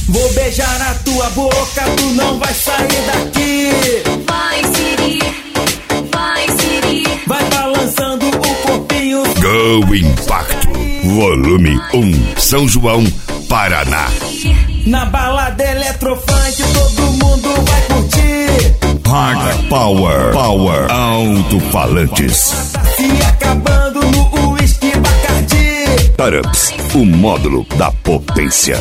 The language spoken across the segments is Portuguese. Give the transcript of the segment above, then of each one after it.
Vou beijar na tua boca, tu não vai sair daqui. Vai, Siri, vai, Siri. Vai balançando o corpinho. Go Impacto, volume 1, São João, Paraná. Na balada eletrofunk todo mundo vai curtir. Hard Power, alto-falantes. Se acabando no uísque Bacardi. Tarups, o módulo da potência.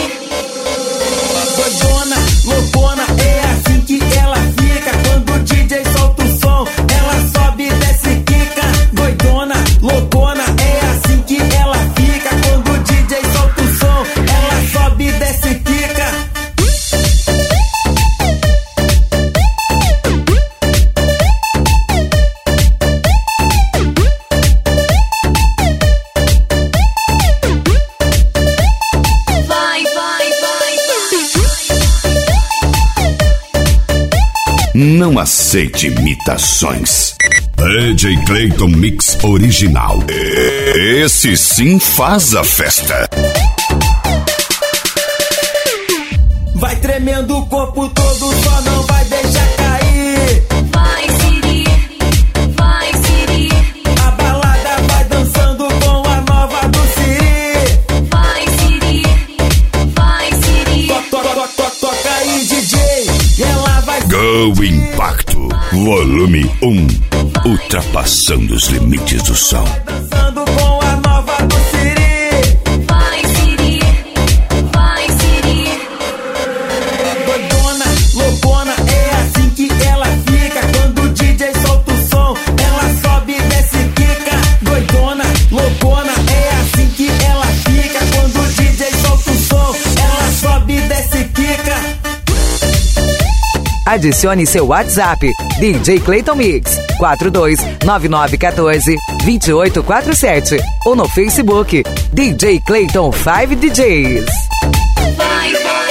Doidona, loucona, é assim que ela fica. Quando o DJ solta o som, ela sobe e desce, quica. Doidona, loucona, é assim que ela fica. Quando o DJ solta o som, ela sobe e desce, quica. Não aceite imitações. DJ Clayton Mix original. Esse sim faz a festa. Vai tremendo o corpo todo, só não vai deixar cair. Vai, Siri, vai, Siri. A balada vai dançando com a nova do Siri. Vai, Siri, vai, Siri. Toca aí, DJ. Ela vai. Go Impacto, volume 1, ultrapassando os limites do som. Dançando com a nova do Siri. Vai, Siri, vai, Siri. Doidona, loucona, é assim que ela fica. Quando o DJ solta o som, ela sobe e desce, quica. Doidona, loucona, é assim que ela fica. Quando o DJ solta o som, ela sobe e desce, quica. Adicione seu WhatsApp, DJ Clayton Mix, 4299142847 ou no Facebook, DJ Clayton 5 DJs. Vai, vai.